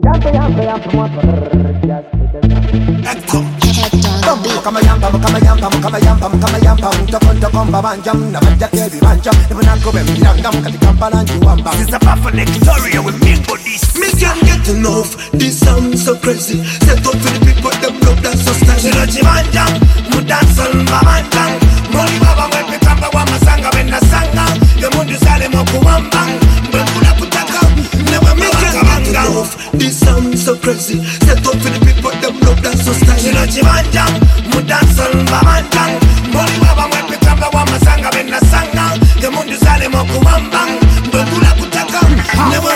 Me can't get enough. This sound so crazy. Set up for the people, them love that so style. Chimanja, mudanson mamandang. Moli baba wepe kamba wa masanga wena sanga. Yamundu sale mokuwambang. Mbekula kutaka. Never me can't get enough. This sound so crazy. Set up for the people, them love that so style. Chimanja, mudanson mamandang. Moli baba wepe kamba wa masanga wena sanga. Yamundu sale mokuwambang. Mbekula kutaka. Never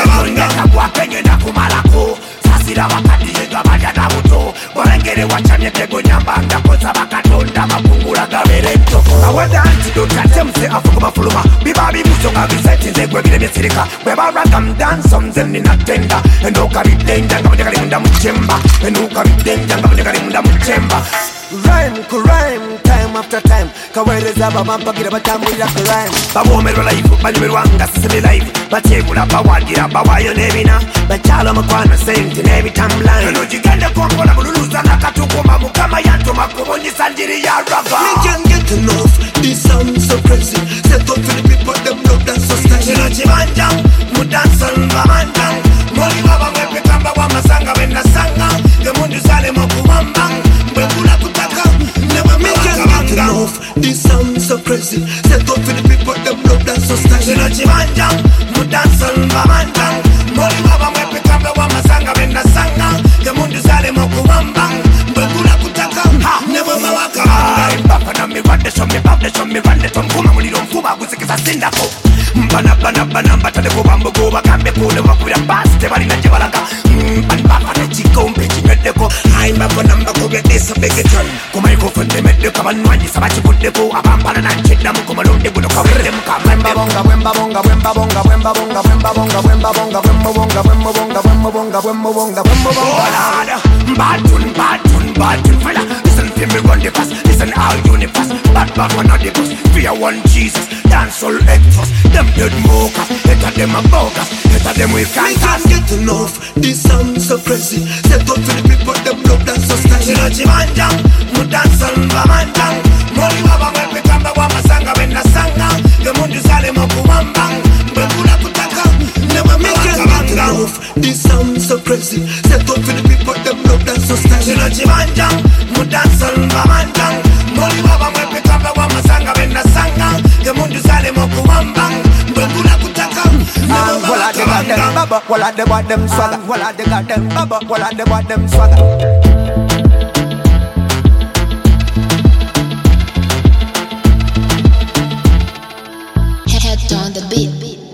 wapenye na kumalako sasira wakati yega majana muto Borengere wachanye tego nyambanga Koza bakatonda mapungula gavereto Awada antidote atemse afuku mafuluma Bibabi musonga viseti zegwe vile mesirika Weba ragam dansom zemni natenda Enoka bidenja nga mwenye munda mchemba Enoka bidenja nga mwenye munda mchemba Rhyme ku rhyme, time after time Kawereza bamampagira batambulira ku rhyme Bawomerwa life, banyumirwanga sisemi life Bategula bawagira bawayo nebina Bachala makwana senti nebi timeline Nujigende kongola mululuza nakatukuma Mukama yanto makubonyi sanjiri ya raga Me can't get enough, this sound so crazy Set up for the people, them love that so style Chino chimanjang, mudanson bamandang Moli baba wepe kamba wa masanga wena sanga Gemundu sale mokuwambang Mbekula kutaka, never me can't get enough This sound so crazy Set up for the people, them love that so style Chino chimanjang, mudanson bamandang Moli baba wepe kamba wa masanga wena sanga Gemundu sale mokuwambang Mbekula kutaka, never me waka Mbapa na mi rande so mi bable so mi rande Tom kuma muliro mfuba gusikiza sindako Mbana mbatade kubambo kuba kambe kule wakuya baste bali na jebalaka Mbapa na chiko mpechi medeko Haimba kwa namba kubya desa begeton Kuma yuko funde medeko Manuanyi sabachi kudeko Abambala na nchida muko malonde budo kwa wile mkama Wemba bonga, wemba bonga, wemba bonga, wemba bonga, wemba bonga, wemba bonga, wemba bonga, wemba bonga, wemba bonga, wemba bonga, wemba bonga Batun, fella Listen to me run the pass Listen all universe Bad one of the bus Fear one Jesus Dance all actors Them dead mockers Heta them a bogus Heta them with can't get enough This sound so crazy Set up for the people Them love that so style Chino chimanjang Mudanson bamandang Moli baba wepe kamba wa masanga wena sanga Gemundu sale mokuwambang Mbekula kutaka Never me can't get enough This sound so crazy Set up for the people Them love that so style Chino chimanjang Mudanson bamandang Moli baba wepe kamba wa masanga wena sanga Gemundu sale mokuwambang Mbekula kutaka Walla they got them baba, walla they got them swagger Walla they got them baba, walla they got them swagger Head on the beat.